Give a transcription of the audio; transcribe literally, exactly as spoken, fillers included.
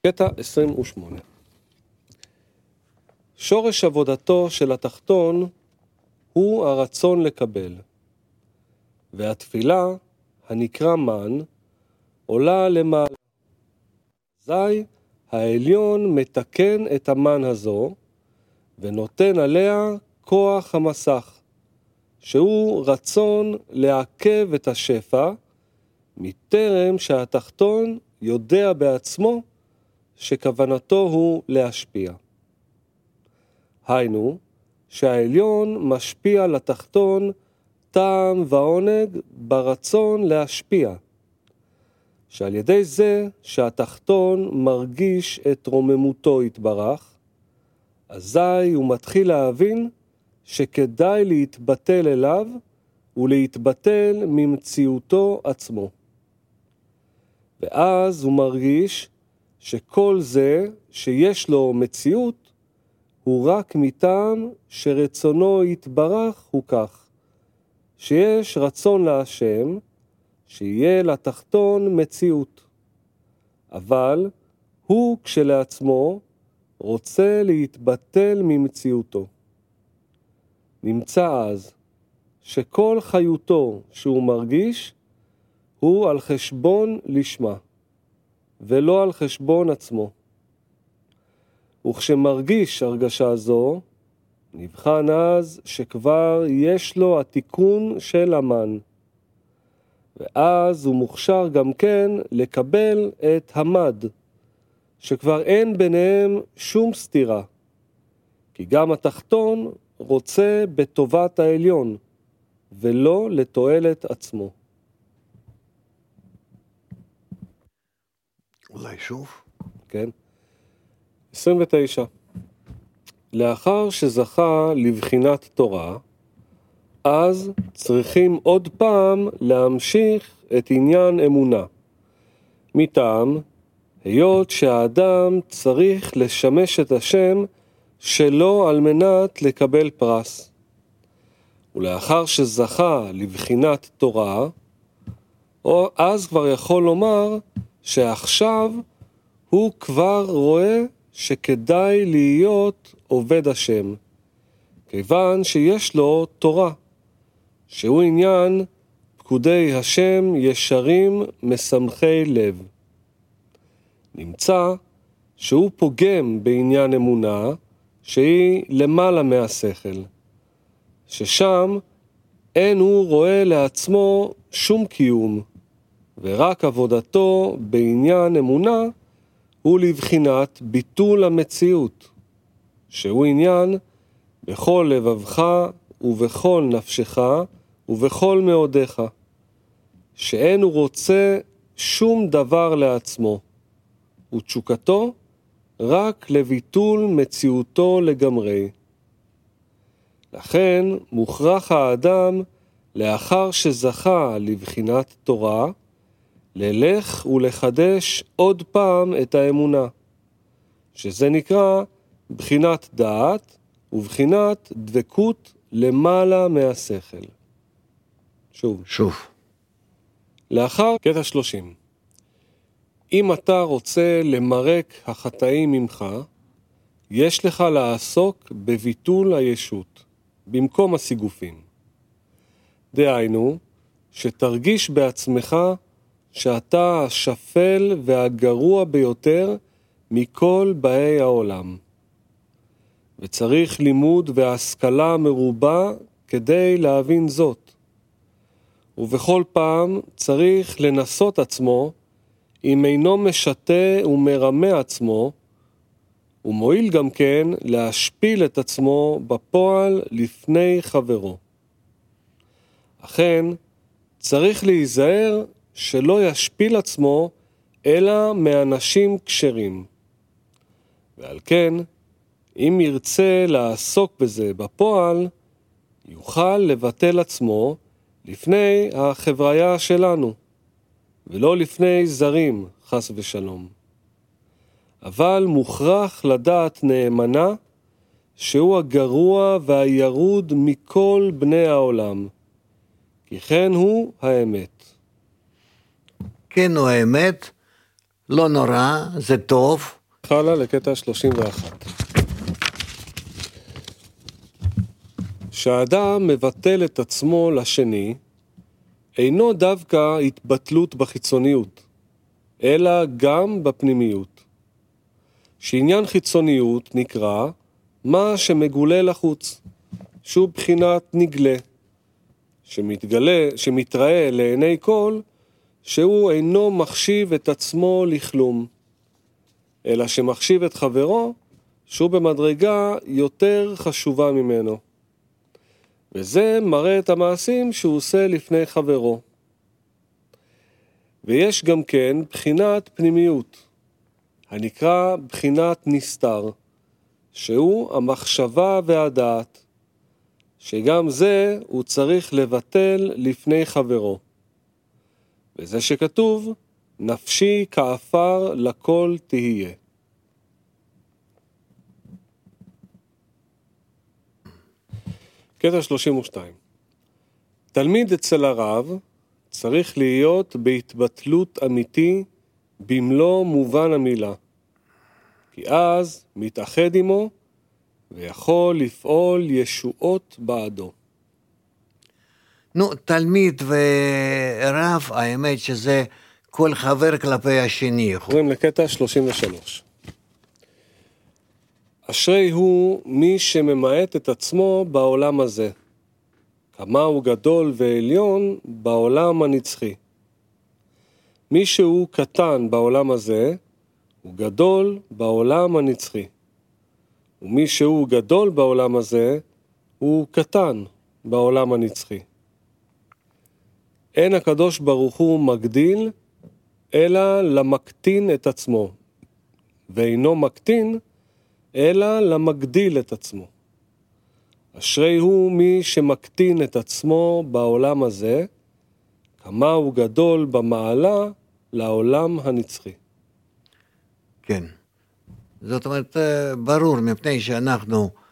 קטע עשרים ושמונה. שורש עבודתו של התחתון הוא הרצון לקבל, והתפילה, הנקרא מן, עולה למעלה. אזי העליון מתקן את המן הזו, ונותן עליה כוח המסך, שהוא רצון לעכב את השפע, מטרם שהתחתון יודע בעצמו שכוונתו הוא להשפיע. היינו, שהעליון משפיע לתחתון טעם ועונג ברצון להשפיע, שעל ידי זה שהתחתון מרגיש את רוממותו יתברך, אזי הוא מתחיל להבין שכדאי להתבטל אליו ולהתבטל ממציאותו עצמו. ואז הוא מרגיש שכל זה שיש לו מציאות הוא רק מטעם שרצונו יתברך הוא כך, שיש רצון להשם שיהיה לתחתון מציאות, אבל הוא כשלעצמו רוצה להתבטל ממציאותו. נמצא אז שכל חיותו שהוא מרגיש הוא על חשבון לשמה, ולא על חשבון עצמו. וכשמרגיש הרגשה זו, נבחן אז שכבר יש לו התיקון של המן, ואז הוא מוכשר גם כן לקבל את המד, שכבר אין ביניהם שום סתירה, כי גם התחתון רוצה בטובת העליון, ולא לתועלת עצמו. אולי שוב? כן. עשרים ותשע. לאחר שזכה לבחינת תורה, אז צריכים עוד פעם להמשיך את עניין אמונה. מטעם, היות שהאדם צריך לשמש את השם שלא על מנת לקבל פרס. ולאחר שזכה לבחינת תורה, אז כבר יכול לומר שעכשיו הוא כבר רואה שכדאי להיות עובד השם, כיוון שיש לו תורה, שהוא עניין פקודי השם ישרים משמחי לב. נמצא שהוא פוגם בעניין אמונה שהיא למעלה מהשכל, ששם אין הוא רואה לעצמו שום קיום, ורק עבודתו בעניין אמונה הוא לבחינת ביטול המציאות, שהוא עניין בכל לבבך ובכל נפשך ובכל מאודיך, שאין הוא רוצה שום דבר לעצמו, ותשוקתו רק לביטול מציאותו לגמרי. לכן מוכרח האדם לאחר שזכה לבחינת תורה, ללך ולחדש עוד פעם את האמונה, שזה נקרא בחינת דעת ובחינת דבקות למעלה מהשכל. שוב. שוב. לאחר קטע שלושים. אם אתה רוצה למרק החטאים ממך, יש לך לעסוק בביטול הישות, במקום הסיגופים. דהיינו, שתרגיש בעצמך שאתה השפל והגרוע ביותר מכל באי העולם. וצריך לימוד והשכלה מרובה כדי להבין זאת. ובכל פעם צריך לנסות עצמו, אם אינו משתה ומרמה עצמו, ומועיל גם כן להשפיל את עצמו בפועל לפני חברו. אכן, צריך להיזהר שלא ישפיל עצמו אלא מאנשים כשרים. ועל כן, אם ירצה לעסוק בזה בפועל, יוכל לבטל עצמו לפני החבריה שלנו, ולא לפני זרים, חס ושלום. אבל מוכרח לדעת נאמנה שהוא הגרוע והירוד מכל בני העולם, כי כן הוא האמת. כן הוא האמת, לא נורא, זה טוב, הלאה לקטע שלושים ואחת. שהאדם מבטל את עצמו לשני, אינו דווקא התבטלות בחיצוניות, אלא גם בפנימיות. שעניין חיצוניות נקרא מה שמגולה לחוץ, שהוא בחינת נגלה, שמתגלה, שמתראה לעיני כל, שהוא אינו מחשיב את עצמו לכלום, אלא שמחשיב את חברו, שהוא במדרגה יותר חשובה ממנו. וזה מראה את המעשים שהוא עושה לפני חברו. ויש גם כן בחינת פנימיות, הנקרא בחינת נסתר, שהוא המחשבה והדעת, שגם זה הוא צריך לבטל לפני חברו. וזה שכתוב, נפשי כאפר לכל תהיה. קטע שלושים ושתיים. תלמיד אצל הרב צריך להיות בהתבטלות אמיתי במלוא מובן המילה, כי אז מתאחד עמו ויכול לפעול ישועות בעדו. נו, תלמיד ורב, האמת שזה כל חבר כלפי השני. עוברים לקטע שלושים ושלוש. אשרי הוא מי שממעט את עצמו בעולם הזה, כמה הוא גדול ועליון בעולם הנצחי. מי שהוא קטן בעולם הזה, הוא גדול בעולם הנצחי. ומי שהוא גדול בעולם הזה, הוא קטן בעולם הנצחי. אין הקדוש ברוך הוא מגדיל, אלא למקטין את עצמו, ואינו מקטין, אלא למגדיל את עצמו. אשרי הוא מי שמקטין את עצמו בעולם הזה, כמה הוא גדול במעלה לעולם הנצחי. כן. זאת אומרת, ברור, מפני שאנחנו